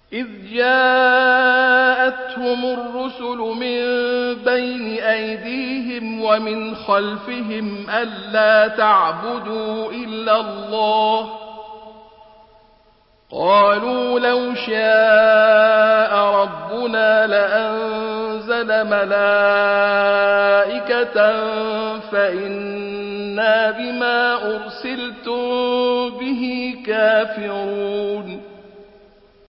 إذ جاءتهم الرسل من بين أيديهم ومن خلفهم ألا تعبدوا إلا الله قالوا لو شاء ربنا لأنزل ملائكة فإنا بما أرسلتم به كافرون